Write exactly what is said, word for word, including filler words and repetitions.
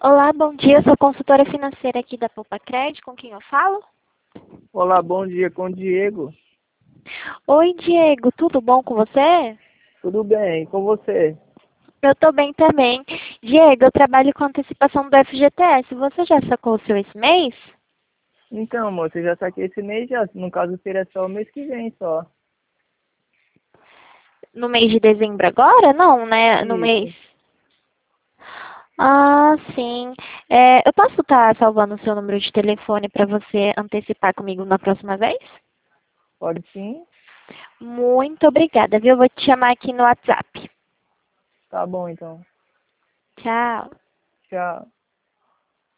Olá, bom dia. Eu sou consultora financeira aqui da Poupa Cred. Com quem eu falo? Olá, bom dia com o Diego. Oi, Diego. Tudo bom com você? Tudo bem, com você? Eu tô bem também. Diego, eu trabalho com antecipação do F G T S. Você já sacou o seu esse mês? Então, moço, eu já saquei esse mês já. No caso, seria só o mês que vem só. No mês de dezembro agora? Não, né? No mês... Isso. Ah, sim. É, eu posso estar salvando o seu número de telefone para você antecipar comigo na próxima vez? Pode sim? Muito obrigada, viu? Eu vou te chamar aqui no WhatsApp. Tá bom, então. Tchau. Tchau.